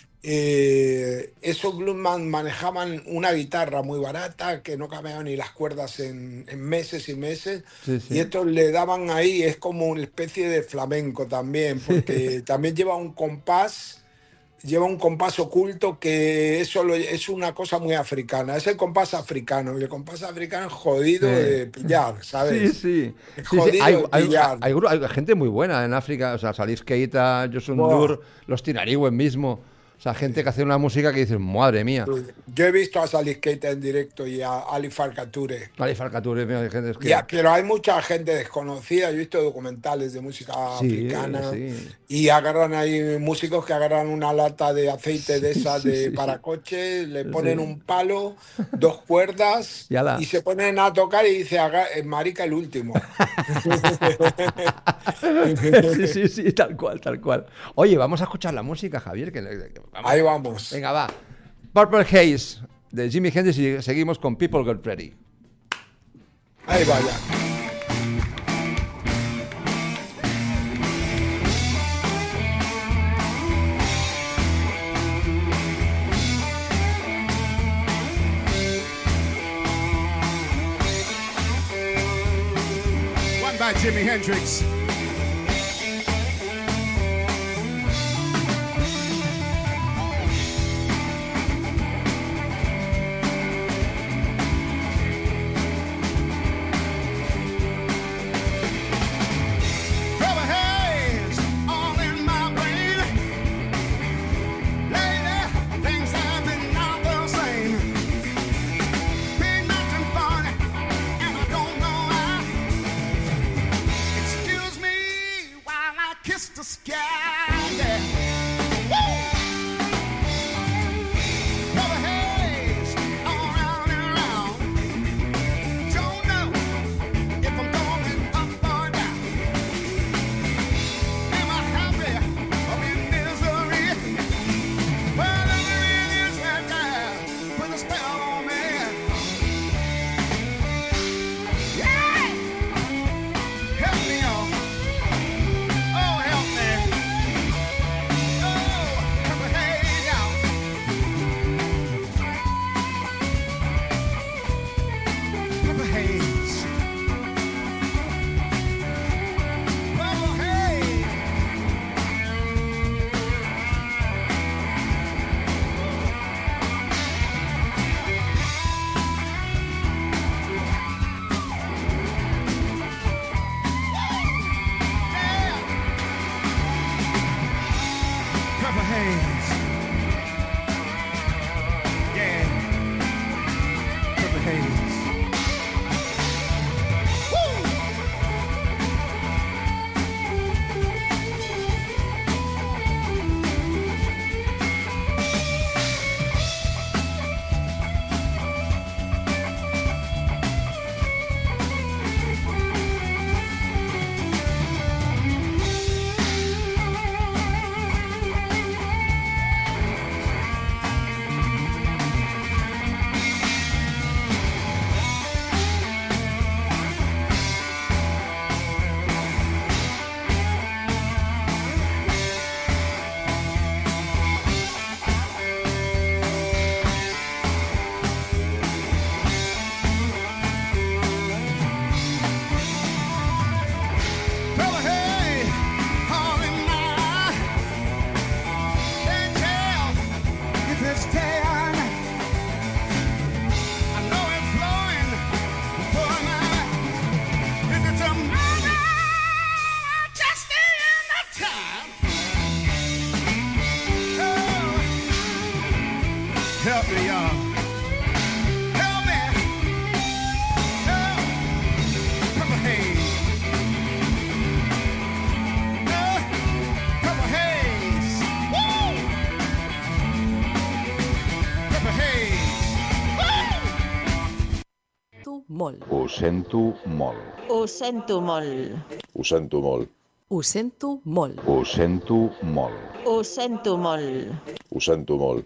Esos bluesman manejaban una guitarra muy barata que no cambiaban ni las cuerdas en meses y meses, Sí, y sí. estos le daban ahí, es como una especie de flamenco también, porque también lleva un compás oculto que es una cosa muy africana, es el compás africano, y el compás africano es jodido de pillar, Sí, ¿sabes? sí. Es Sí, sí. Hay, jodido de hay, pillar. hay gente muy buena en África. O sea, Salif Keita, Youssou Buah. N'Dour, los Tinariwen mismo. O sea, gente que hace una música que dices, madre mía. Yo he visto a Salif Keita en directo y a Ali Farka Touré. Salif Alcature, mira, hay gente es que... Ya, pero hay mucha gente desconocida. Yo he visto documentales de música Sí, africana sí. y agarran ahí músicos que agarran una lata de aceite de esas Sí, de sí. para coche, le Sí. ponen un palo, dos cuerdas Y ala. y se ponen a tocar y dice, marica el último. Sí, sí, sí, tal cual, tal cual. Oye, vamos a escuchar la música, Javier. Ahí vamos. Venga, va. Purple Haze de Jimi Hendrix y seguimos con People Get Ready. Ahí vaya. One by Jimi Hendrix. Rubber haze all in my brain. Lately, things have been not the same. Been nothing fun, and I don't know why. Excuse me while I kiss the sky. Yeah. Woo! Rubber haze all around and around. Don't know if I'm going up or down. Am I happy or in misery? Whatever it is that God put a spell on me. Yeah! Help me on. Oh, help me. Oh, come on, hey, now. Purple haze. Purple haze. Yeah. Purple haze. Yeah. Purple haze. Woo! Purple haze all in my eye. Can't tell if it's day or night. I know it's blowing for a night. If it's a moment, just in the time. Oh, help me, y'all. Help me. Oh, purple haze. Purple haze. Woo! Purple haze. Woo! molt. Ho sento molt. Ho sento molt. Ho sento molt. Ho sento molt. Ho sento molt. Ho sento molt. Ho sento molt.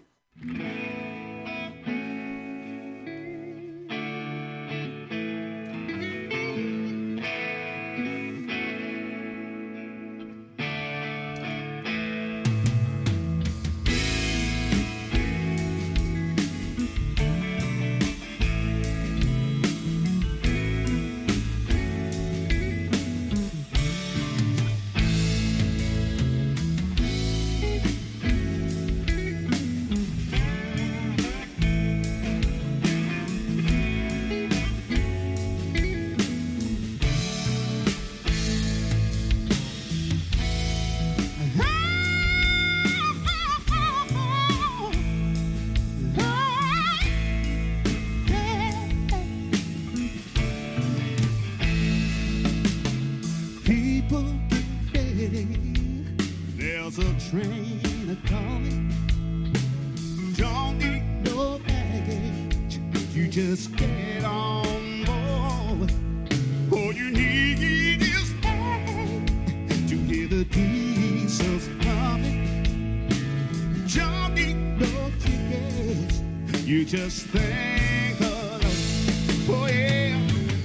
Just get on board. All you need is faith to hear the Jesus coming. Don't need no tickets. You just thank the Lord. Oh yeah.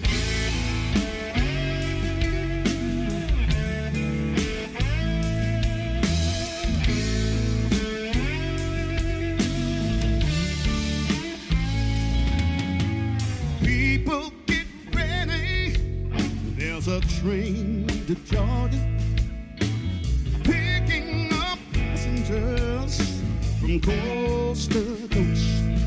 A train to Jordan, picking up passengers from coast to coast.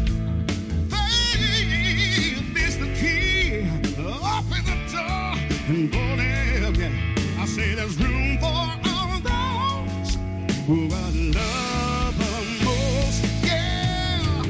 Faith is the key, open the door and go there. Yeah. I say there's room for all those who I love the most. Yeah.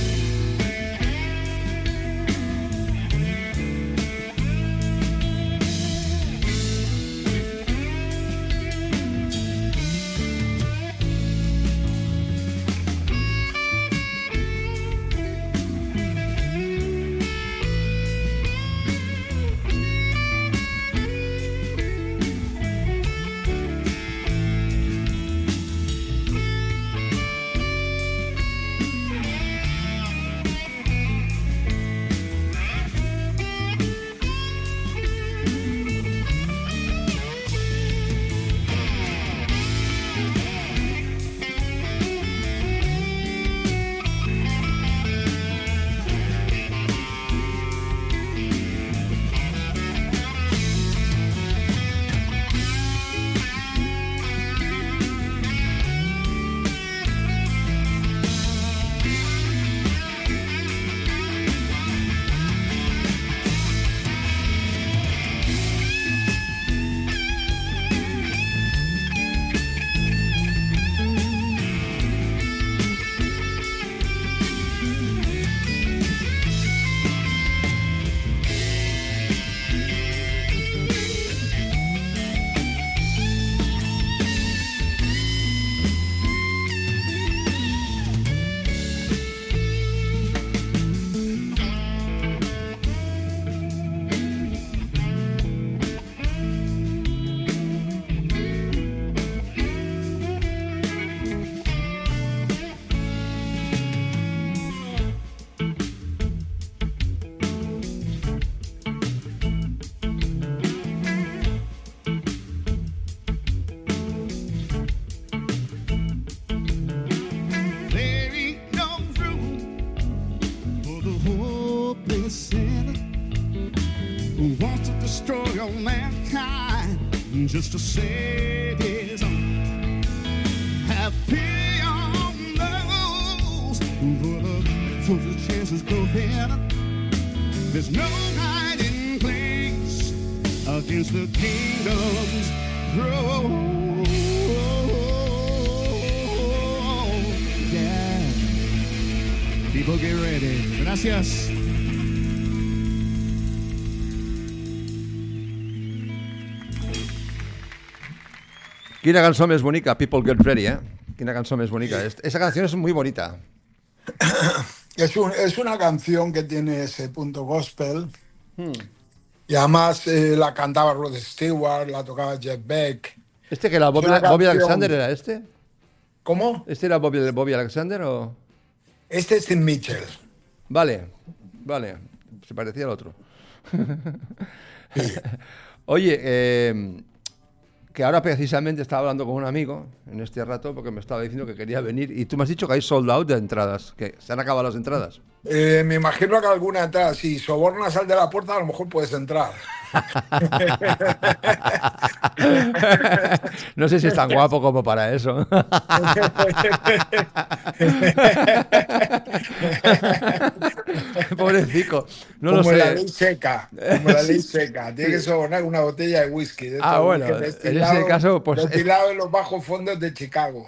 Destroy all mankind just to save his own. Have pity on those who the chances go better. There's no hiding place against the kingdom's throne. Yeah. People get ready. Gracias. Quina cançó més bonica, People Get Ready, ¿eh? Quina cançó més bonica. Esa canción es muy bonita. Es una canción que tiene ese punto gospel Y además la cantaba Rod Stewart, la tocaba Jeff Beck. ¿Este que era Es una Bobby canción- Alexander era este? ¿Cómo? ¿Este era Bobby Alexander o...? Este es Tim Mitchell. Vale, se parecía al otro. Oye, que ahora precisamente estaba hablando con un amigo en este rato porque me estaba diciendo que quería venir y tú me has dicho que hay sold out de entradas, que se han acabado las entradas. Me imagino que alguna entrada, si sobornas al de la puerta, a lo mejor puedes entrar. No sé si es tan guapo como para eso. Pobrecito, no lo Como la ley sé. seca, como la ley seca. Tiene que sobornar una botella de whisky. De Ah, estos bueno, whisky en destilados- ese caso, pues, destilados en los bajos fondos de Chicago.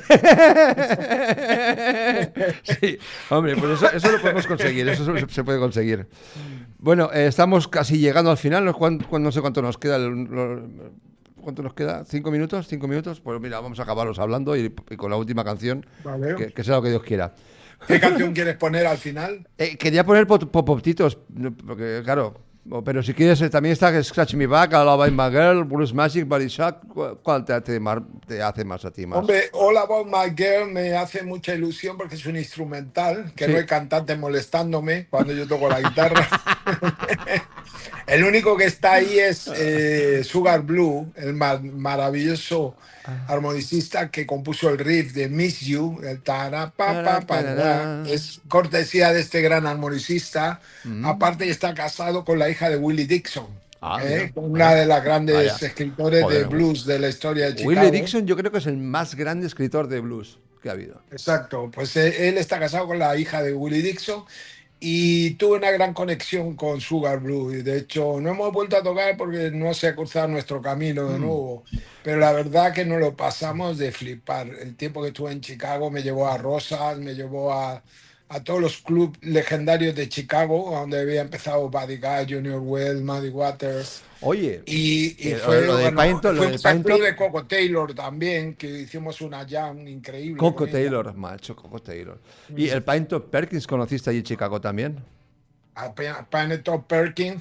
Sí, hombre, pues eso lo podemos conseguir, eso se puede conseguir. Bueno, estamos casi llegando al final, no sé cuánto nos queda. ¿Cuánto nos queda? ¿5 minutos? ¿5 minutos? Pues mira, vamos a acabarlos hablando y con la última canción, Vale. que sea lo que Dios quiera. ¿Qué canción quieres poner al final? Quería poner Popotitos, porque claro, pero si quieres también está Scratch Me Back, All My Girl, Blues Magic, Body Shock. ¿Cuál te hace más a ti más? Hombre, All About My Girl me hace mucha ilusión porque es un instrumental, que Sí. no hay cantante molestándome cuando yo toco la guitarra. El único que está ahí es Sugar Blue, el maravilloso armonicista que compuso el riff de Miss You, el tarapapapara. Es cortesía de este gran armonicista. Aparte está casado con la hija de Willie Dixon, Mira. una de las grandes Vaya. escritores Joder. de blues de la historia de Chicago. Willie Dixon yo creo que es el más grande escritor de blues que ha habido. Exacto, pues él está casado con la hija de Willie Dixon y tuve una gran conexión con Sugar Blue. Y de hecho, no hemos vuelto a tocar porque no se ha cruzado nuestro camino de nuevo. Pero la verdad que nos lo pasamos de flipar. El tiempo que estuve en Chicago me llevó a Rosas, me llevó a todos los clubes legendarios de Chicago, donde había empezado Buddy Guy, Junior Wells, Muddy Waters. Oye, Y lo fue, de bueno, Pine Top, lo fuimos de al Pine club Top. de Coco Taylor también, que hicimos una jam increíble. Coco con ella. Taylor, macho, Coco Taylor. ¿Y el Pine Top Perkins conociste allí en Chicago también? A Top Perkins.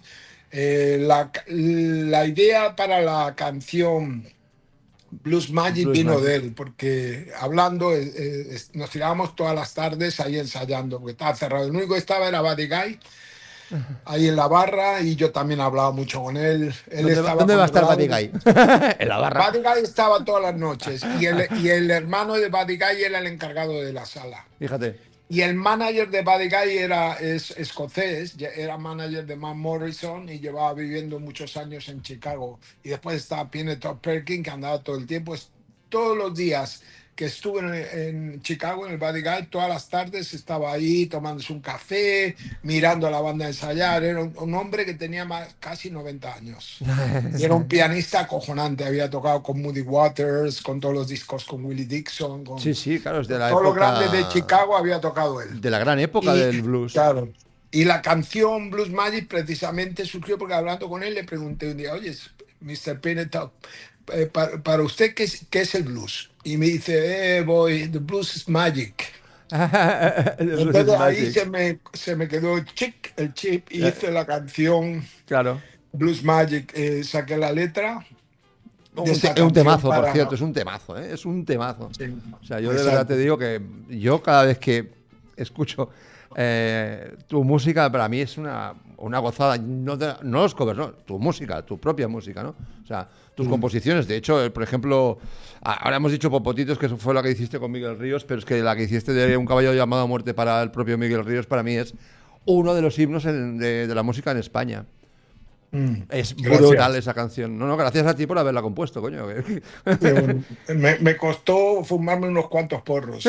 La idea para la canción Blues Magic Blues vino Magic. de él, porque hablando, nos tirábamos todas las tardes ahí ensayando, porque estaba cerrado. El único que estaba era Buddy Guy, ahí en la barra, y yo también hablaba mucho con él. ¿Dónde va a estar Buddy Guy? En la barra. Buddy Guy estaba todas las noches, y el hermano de Buddy Guy era el encargado de la sala. Fíjate. Y el manager de Buddy Guy es escocés, era manager de Matt Morrison y llevaba viviendo muchos años en Chicago. Y después estaba Top Perkins, que andaba todo el tiempo. Todos los días que estuve en Chicago, en el Buddy Guy, todas las tardes estaba ahí tomándose un café, mirando a la banda ensayar. Era un hombre que tenía casi 90 años. Y era un pianista acojonante. Había tocado con Muddy Waters, con todos los discos con Willie Dixon, con Sí, claro, es de la todos los época... grandes de Chicago había tocado él. De la gran época Y- del blues. Claro. Y la canción Blues Magic precisamente surgió porque hablando con él le pregunté un día, oye, Mr. Pinnetop, para usted, ¿qué es el blues? Y me dice, boy, the blues is magic. El blues Entonces is ahí magic. se me quedó el chip y hice la canción Claro. Blues Magic. Saqué la letra. de Es esa un canción temazo, por para- cierto, es un temazo, ¿eh? Es un temazo. Sí, O sea, yo de exacto. verdad te digo que yo cada vez que escucho tu música, para mí es una gozada. No los covers, no, tu música, tu propia música, ¿no? O sea, tus composiciones. De hecho, por ejemplo, ahora hemos dicho Popotitos, que eso fue la que hiciste con Miguel Ríos, pero es que la que hiciste de Un caballo llamado a muerte para el propio Miguel Ríos, para mí es uno de los himnos de la música en España. Es Gracias. brutal esa canción. No, gracias a ti por haberla compuesto, coño. Me costó fumarme unos cuantos porros.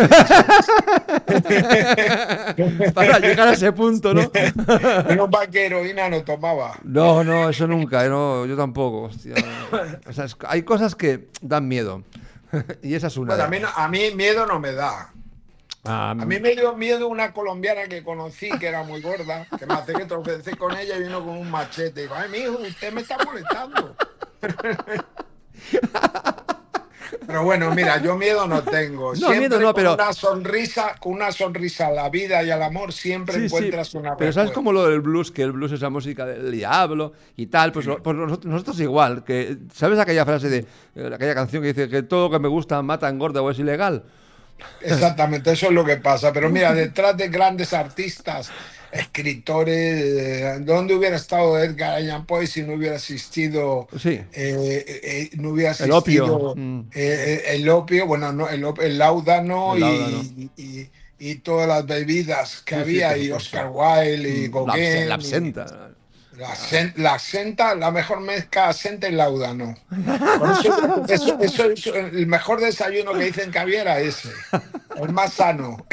Para llegar a ese punto, ¿no? Menos mal que heroína no tomaba. No, eso nunca, no, yo tampoco. Hostia. O sea, hay cosas que dan miedo. Y esa es una. Pues a mí miedo no me da. Ah, A mí me dio miedo una colombiana que conocí, que era muy gorda, que me hace que tropecé con ella y vino con un machete. Y digo, ay, mijo, usted me está molestando. Pero bueno, mira, yo miedo no tengo. No, Siempre miedo no, pero... con una sonrisa a la vida y al amor siempre Sí, sí, encuentras una pero ¿sabes respuesta. como lo del blues? Que el blues es la música del diablo y tal. Pues, pues nosotros igual. Que, ¿sabes aquella frase de aquella canción que dice que todo lo que me gusta mata, engorda o es ilegal? Exactamente, eso es lo que pasa. Pero mira, detrás de grandes artistas, escritores, ¿dónde hubiera estado Edgar Allan Poe si no hubiera existido, Sí, no hubiera el opio. existido el opio, bueno, no, el láudano El láudano. y todas las bebidas que Sí, sí, había, por y supuesto. Oscar Wilde y La Gauguin, y absenta. la absenta, la mejor mezcla absenta y láudano. Por eso es el mejor desayuno que dicen que había era ese, el más sano.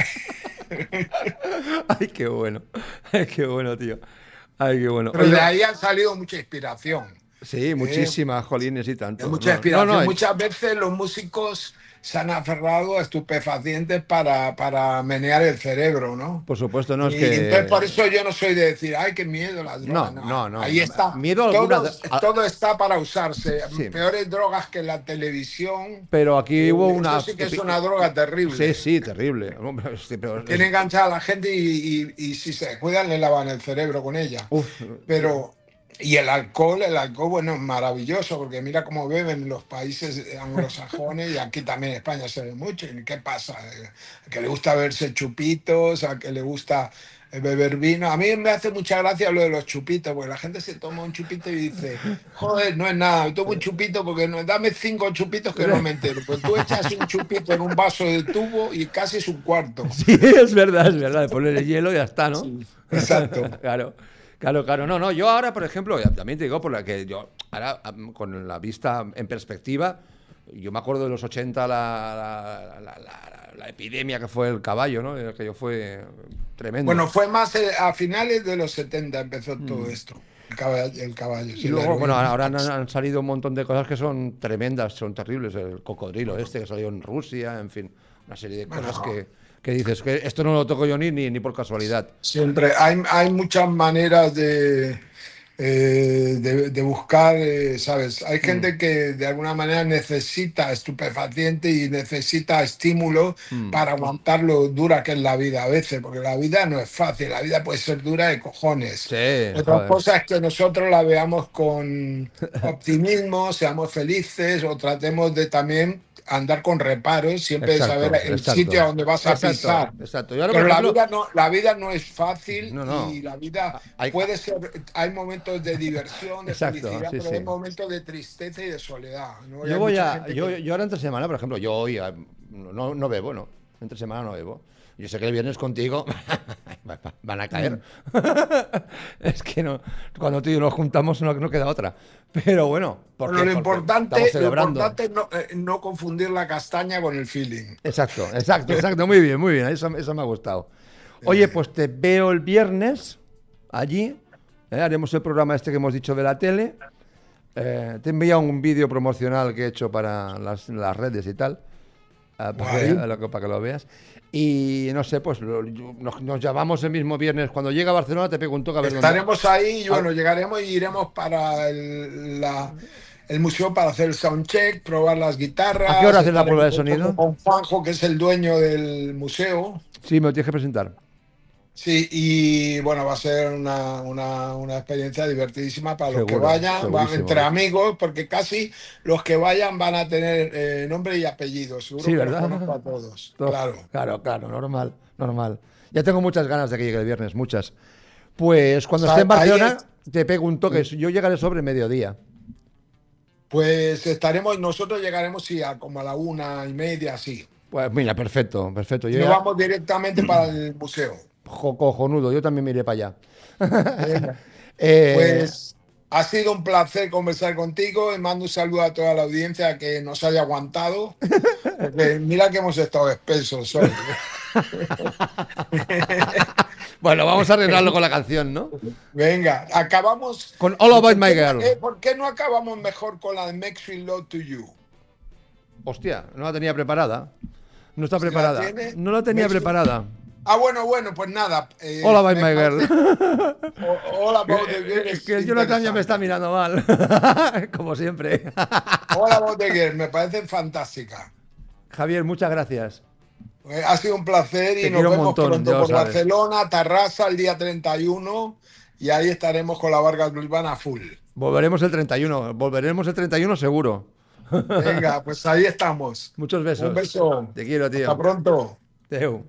Ay, qué bueno. Ay, qué bueno, tío. Ay, qué bueno. Pero Oye, de ahí han salido mucha inspiración. sí, ¿Eh? muchísimas, jolines y tanto. Mucha No, inspiración. no, Muchas veces los músicos se han aferrado a estupefacientes para menear el cerebro, ¿no? por supuesto, no es Y entonces por que... eso yo no soy de decir, ay, qué miedo las No, drogas. no. Ahí está. Miedo alguna... Todo está para usarse. Sí. Peores drogas que la televisión. Pero aquí hubo Eso una... sí que es una droga terrible. Sí, sí, terrible. Hombre, sí, pero... Tiene enganchada a la gente y si se cuidan le lavan el cerebro con ella. Uf, Pero, y el alcohol, bueno, es maravilloso, porque mira cómo beben en los países anglosajones y aquí también en España se ve mucho. ¿Y qué pasa? A que le gusta verse chupitos, a que le gusta beber vino. A mí me hace mucha gracia lo de los chupitos, porque la gente se toma un chupito y dice, joder, no es nada, me tomo un chupito porque no, dame 5 chupitos que no me entero. Pues tú echas un chupito en un vaso de tubo y casi es un cuarto. sí, es verdad, de ponerle hielo y ya está, ¿no? Sí, exacto. Claro, claro. No, yo ahora, por ejemplo, también te digo, por la que yo, ahora, con la vista en perspectiva, yo me acuerdo de los 80, la epidemia que fue el caballo, ¿no? Aquello fue tremendo. Bueno, fue más a finales de los 70 empezó todo esto. El caballo. Y Sí, luego, la bueno, heroína. ahora han salido un montón de cosas que son tremendas, son terribles. El cocodrilo este que salió en Rusia, en fin, una serie de cosas que dices que esto no lo toco yo ni por casualidad. Siempre hay muchas maneras de buscar, ¿sabes? Hay gente que de alguna manera necesita estupefaciente y necesita estímulo para aguantar lo dura que es la vida a veces, porque la vida no es fácil, la vida puede ser dura de cojones. Sí, Otra joder. cosa es que nosotros la veamos con optimismo, seamos felices o tratemos de también andar con reparos, siempre de saber el sitio a donde vas a pisar. Exacto. Yo ahora, Pero por ejemplo, la vida no es fácil No. y la vida Hay- puede ser, hay momentos de diversión, de Exacto, felicidad, sí, pero sí. hay momentos de tristeza y de soledad, ¿no? Y yo hay voy mucha a. gente Yo, que- yo ahora entre semana, por ejemplo, yo hoy no bebo, ¿no? Entre semana no bebo. Yo sé que el viernes contigo van a caer. Es que no, cuando tú y yo nos juntamos no queda otra. Pero bueno, Pero porque lo importante estamos celebrando. es no confundir la castaña con el feeling. Exacto. Muy bien. Eso me ha gustado. Oye, pues te veo el viernes allí. Haremos el programa este que hemos dicho de la tele. Te he enviado un vídeo promocional que he hecho para las redes y tal. Guay. Para que lo veas. Y no sé, pues nos llamamos el mismo viernes. Cuando llegue a Barcelona te pregunto a ver dónde. Estaremos ahí y bueno, llegaremos y iremos para el museo para hacer el soundcheck, probar las guitarras. ¿A qué hora haces la Estaremos prueba de sonido? con Juanjo, que es el dueño del museo. Sí, me lo tienes que presentar. Sí, y bueno, va a ser una experiencia divertidísima para los que Seguro, vayan, segurísimo. entre amigos, porque casi los que vayan van a tener nombre y apellido. Seguro Sí, que ¿verdad? los conozco a todos. Claro. Claro, normal. Ya tengo muchas ganas de que llegue el viernes, muchas. Pues cuando O sea, esté en Barcelona ahí te pego un toque. Yo llegaré sobre mediodía. Pues nosotros llegaremos sí, como a la 1:30, así. Pues mira, perfecto. Y nos vamos directamente para el museo. Cojonudo, yo también me iré para allá. Venga. Eh, Pues ha sido un placer conversar contigo y mando un saludo a toda la audiencia que nos haya aguantado. Porque mira que hemos estado espesos hoy. Bueno, vamos a arreglarlo con la canción, ¿no? Venga, acabamos. Con All About My Girl. ¿Por qué no acabamos mejor con la de Makes Feel Love to You? Hostia, no la tenía preparada. No está ¿Sí la preparada. tiene? No la tenía Makes Feel- preparada. Bueno, pues nada. Hola, Bye me My parece- Girl. Hola, Bob de Guerra, Es que el Jonathan ya me está interesante. mirando mal. Como siempre. Hola, Bob de Guerra, me parece fantástica. Javier, muchas gracias. Ha sido un placer y Te nos quiero un vemos montón, pronto ya lo por sabes. Barcelona, Tarrasa, el día 31 y ahí estaremos con la Vargas Bilbana full. Volveremos el 31 seguro. Venga, pues ahí estamos. Muchos besos. Un beso. Te quiero, tío. Hasta pronto. Teu.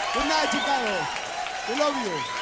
Good night, Chicago. We love you.